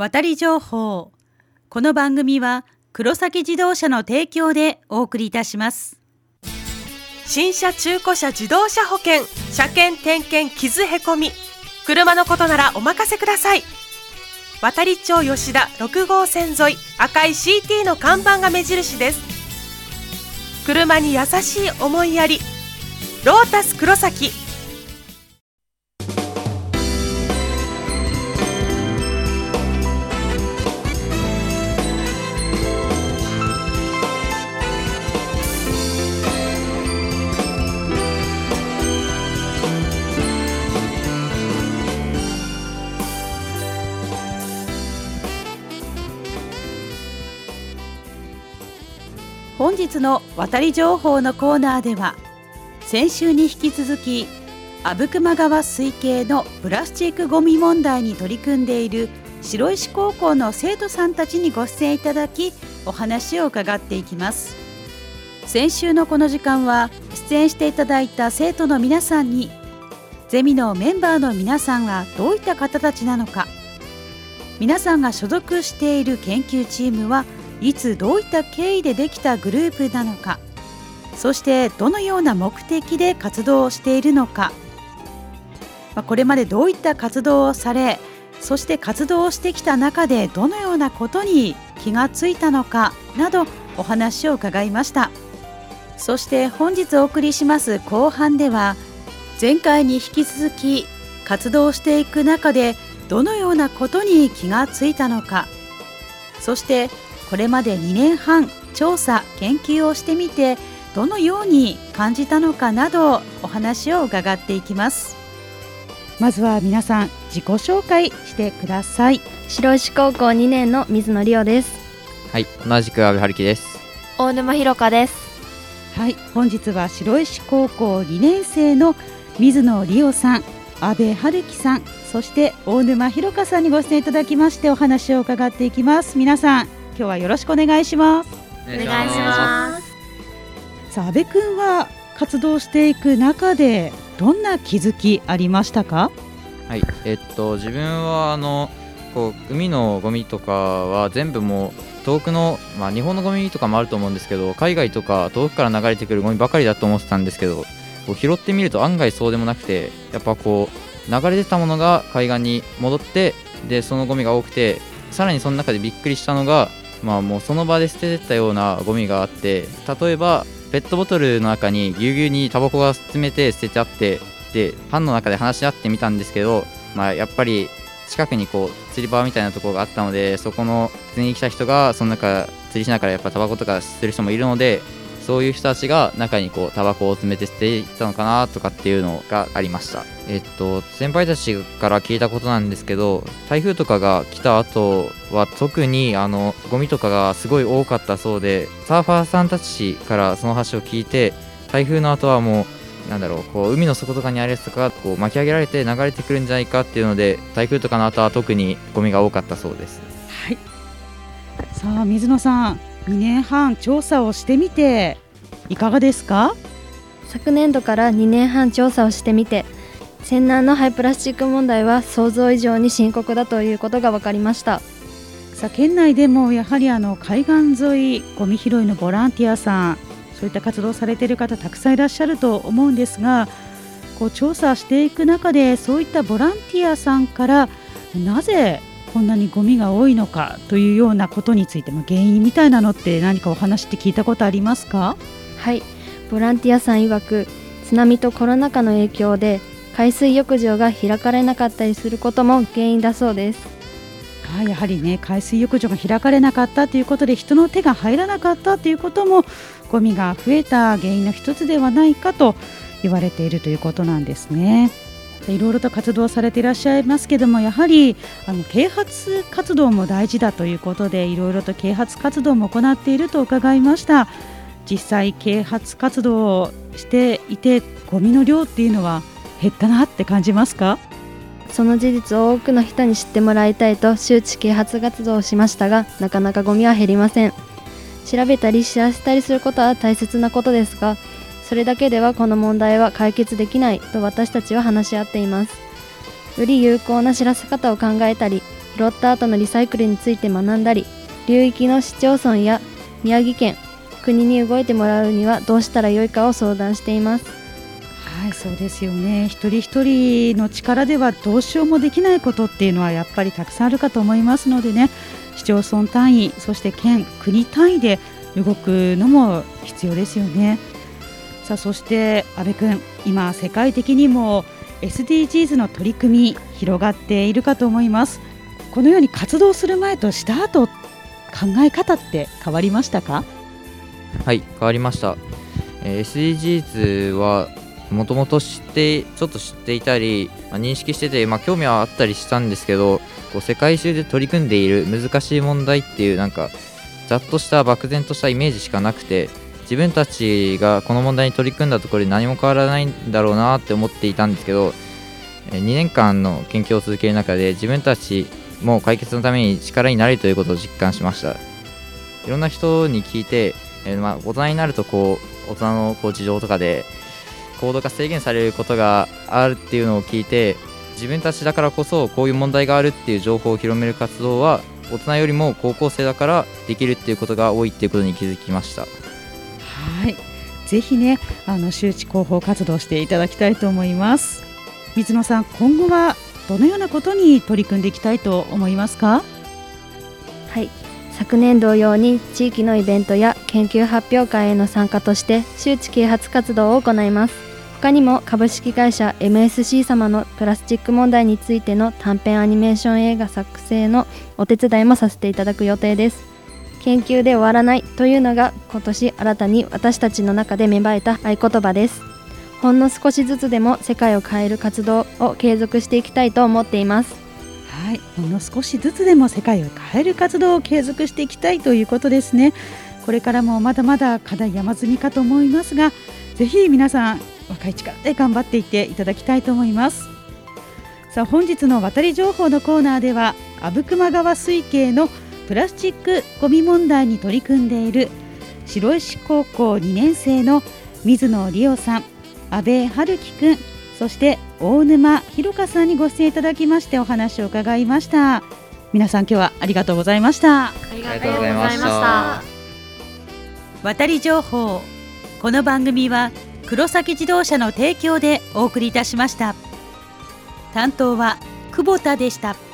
渡り情報。この番組は黒崎自動車の提供でお送りいたします。 新車中古車自動車保険、車検点検傷へこみ、車のことならお任せください。渡り町吉田6号線沿い、赤い CT の看板が目印です。車に優しい思いやり、ロータス黒崎。 本日の渡り情報のコーナーでは、先週に引き続き阿武隈川水系のプラスチックごみ問題に取り組んでいる白石高校の生徒さんたちにご出演いただき、お話を伺っていきます。先週のこの時間は出演していただいた生徒の皆さんに、ゼミのメンバーの皆さんはどういった方たちなのか、皆さんが所属している研究チームはいつどういった経緯でできたグループなのか、そしてどのような目的で活動をしているのか、これまでどういった活動をされ、そして活動をしてきた中でどのようなことに気がついたのかなどお話を伺いました。そして本日お送りします後半では、前回に引き続き活動していく中でどのようなことに気がついたのか、そしてこれまで2年半調査研究をしてみてどのように感じたのかなどお話を伺っていきます。まずは皆さん自己紹介してください。 白石高校2年の水野理央です。 はい、同じく阿部春樹です。 大沼ひろかです。 はい、本日は白石高校2年生の水野理央さん、阿部春樹さん、そして大沼ひろかさんにご出演いただきましてお話を伺っていきます。皆さん今日はよろしくお願いします。 お願いします。 さあ、阿部くんは活動していく中でどんな気づきありましたか？ はい、自分は海のゴミとかは全部もう遠くの、日本のゴミとかもあると思うんですけど、海外とか遠くから流れてくるゴミばかりだと思ってたんですけど、拾ってみると案外そうでもなくて、やっぱ流れ出たものが海岸に戻って、でそのゴミが多くて、さらにその中でびっくりしたのが、もうその場で捨ててったようなゴミがあって、例えばペットボトルの中にぎゅうぎゅうにタバコが詰めて捨ててあって、で班の中で話し合ってみたんですけど、やっぱり近くに釣り場みたいなところがあったので、そこの釣りに来た人がその中釣りしながらやっぱタバコとか吸ってる人もいるので、そういう人たちが中にタバコを詰めて捨てていったのかなとかっていうのがありました。先輩たちから聞いたことなんですけど、台風とかが来た後は特にゴミとかがすごい多かったそうで、サーファーさんたちからその話を聞いて、台風の後はもう海の底とかにあるやつとかが巻き上げられて流れてくるんじゃないかっていうので、台風とかの後は特にゴミが多かったそうです。 はい。さあ水野さん、2年半調査をしてみていかがですか？ 昨年度から2年半調査をしてみて、泉南の廃プラスチック問題は想像以上に深刻だということが分かりました。 さあ県内でもやはり海岸沿いゴミ拾いのボランティアさん、そういった活動されている方たくさんいらっしゃると思うんですが、調査していく中でそういったボランティアさんからなぜこんなにゴミが多いのかというようなことについて原因みたいなのって何かお話って聞いたことありますか？ はい、ボランティアさん曰く、津波とコロナ禍の影響で海水浴場が開かれなかったりすることも原因だそうです。 はい、やはりね、海水浴場が開かれなかったということで人の手が入らなかったということもゴミが増えた原因の一つではないかと言われているということなんですね。いろいろと活動されていらっしゃいますけども、やはり啓発活動も大事だということで、いろいろと啓発活動も行っていると伺いました。実際啓発活動をしていてゴミの量っていうのは減ったなって感じますか？ その事実を多くの人に知ってもらいたいと周知啓発活動をしましたが、なかなかゴミは減りません。調べたり知らせたりすることは大切なことですが、それだけではこの問題は解決できないと私たちは話し合っています。より有効な知らせ方を考えたり、 拾った後のリサイクルについて学んだり、流域の市町村や宮城県、国に動いてもらうにはどうしたらよいかを相談しています。 はい、そうですよね。一人一人の力ではどうしようもできないことっていうのはやっぱりたくさんあるかと思いますのでね、市町村単位、そして県、国単位で動くのも必要ですよね。さあ、そして阿部君、今世界的にも SDGs の取り組み広がっているかと思います。このように活動する前とした後、考え方って変わりましたか？ はい、変わりました。SDGs はもともとちょっと知っていたり、認識してて、興味はあったりしたんですけど、こう世界中で取り組んでいる難しい問題っていうざっとした漠然としたイメージしかなくて、自分たちがこの問題に取り組んだところで何も変わらないんだろうなって思っていたんですけど、2年間の研究を続ける中で自分たちも解決のために力になれるということを実感しました。いろんな人に聞いて、大人になると大人の事情とかで行動が制限されることがあるっていうのを聞いて、自分たちだからこそこういう問題があるっていう情報を広める活動は大人よりも高校生だからできるっていうことが多いっていうことに気づきました。 はい、ぜひね、周知広報活動していただきたいと思います。水野さん、今後はどのようなことに取り組んでいきたいと思いますか？ はい、昨年同様に地域のイベントや研究発表会への参加として周知啓発活動を行います。他にも株式会社 MSC 様のプラスチック問題についての短編アニメーション映画作成のお手伝いもさせていただく予定です。研究で終わらないというのが今年新たに私たちの中で芽生えた合言葉です。ほんの少しずつでも世界を変える活動を継続していきたいと思っています。 はい、ほんの少しずつでも世界を変える活動を継続していきたいということですね。これからもまだまだ課題山積みかと思いますが、ぜひ皆さん若い力で頑張っていっていただきたいと思います。さあ、本日の渡り情報のコーナーでは阿武隈川水系のプラスチックごみ問題に取り組んでいる白石高校2年生の水野理央さん、阿部春樹くん、そして大沼弘香さんにご出演いただきましてお話を伺いました。皆さん、今日はありがとうございました。 ありがとうございました。 渡り情報、この番組は黒崎自動車の提供でお送りいたしました。担当は久保田でした。